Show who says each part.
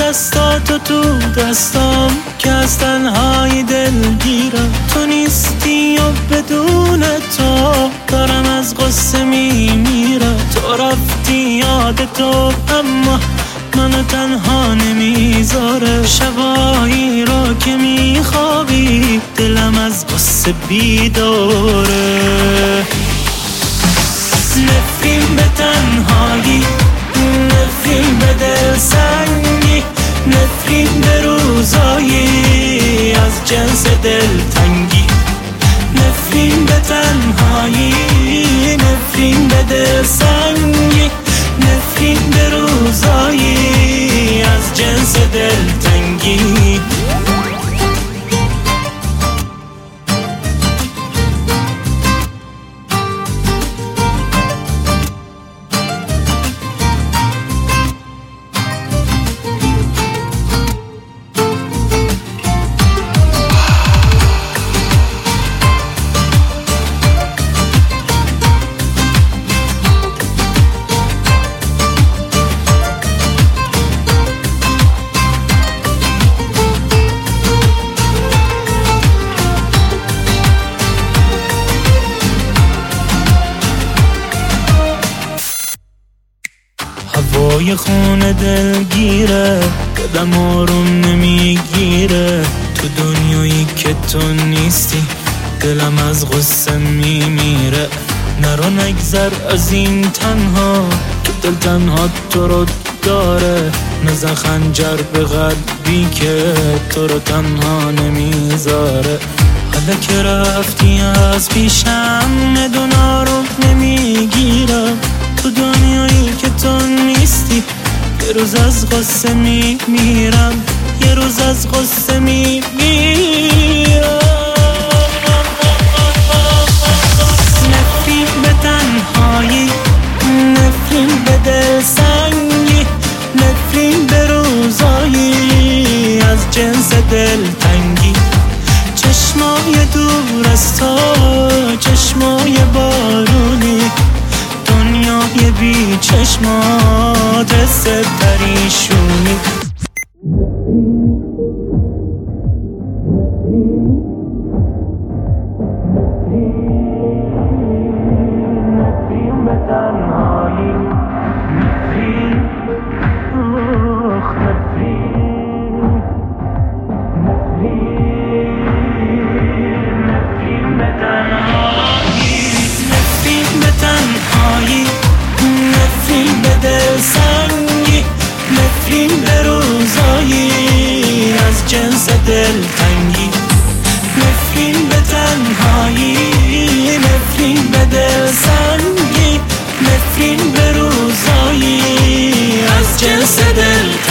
Speaker 1: دستاتو تو دستام که از تنهایی دلگیرم. تو نیستی و بدون تو دارم از غصه میمیرم. تو رفتی یاد تو اما منو تنها نمیذاره. شبایی رو که میخوابی دلم از غصه بیداره. نفرین به تنهایی، نفرین به دل سنگی، نفرین به روزایی از جنس دلتنگی. نفرین به تنهایی، نفرین به دل سنگی، نفرین به روزایی از جنس دلتنگی. هوای خونه دلگیره، قدم آروم نمیگیره. تو دنیایی که تو نیستی دلم از غصه میمیره. نرو نگذر از این تنها که دل تنها تو رو داره. نزن خنجر به قلبی که تو رو تنها نمیذاره. حالا که رفتی از پیشم ندون آروم نمیگیرم. تو دنیایی که تو نیستی یه روز از غصه میمیرم، یه روز از غصه میمیرم. نفرین به تنهایی، نفرین به دل سنگی، نفرین به روزایی از جنس دلتنگی. چشمای دور از تو، چشمای بارونی، دنیای بی چشمات سه پریشونی. نفرین به تنهایی، نفرین، نفرین به تنهایی، نفرین به تنهایی، نفرین به دل سنگی، نفرین به روزایی از جنس دلتنگی. نفرین به تنهایی، نفرین به دل سنگی، نفرین به روزایی از جنس دلتنگی.